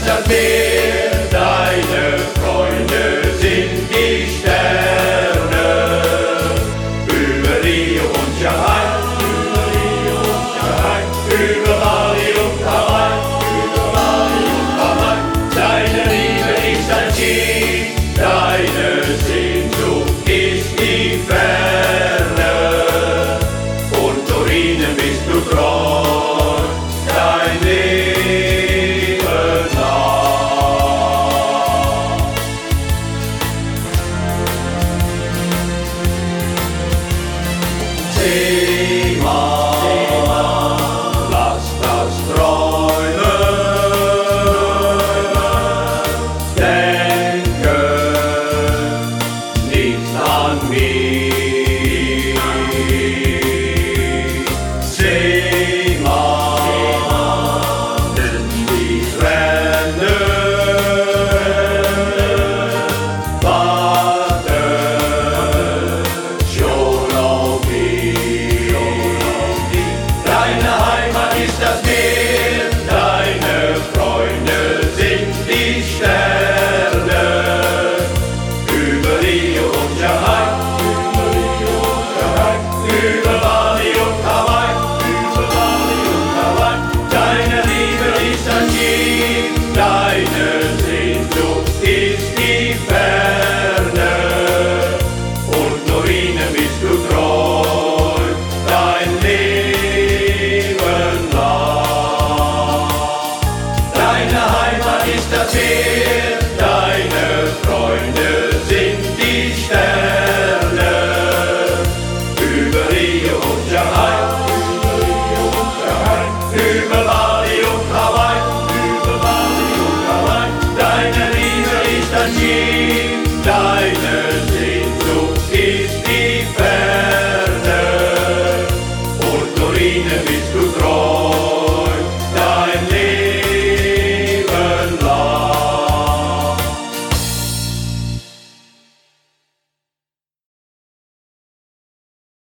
ist das Meer, deine Freunde sind die Sterne. Über Rio und Shanghai, über Bali und Hawaii, deine Liebe ist ein Ziel, deine Sehnsucht ist die Ferne. Und nur ihnen bist du treu, dein Leben lang. Seemann, lass das träumen, denke nicht an mich. Seemann, denn die Tränen warten schon auf mich. Deine Heimat ist das Meer, deine Freunde sind die Sterne. Über Rio und Shanghai, über Bali und Hawaii, deine Liebe ist ein Ziel, deine Sehnsucht ist die Ferne. Und nur ihnen bist du treu, dein Leben lang. Deine Heimat ist das Meer,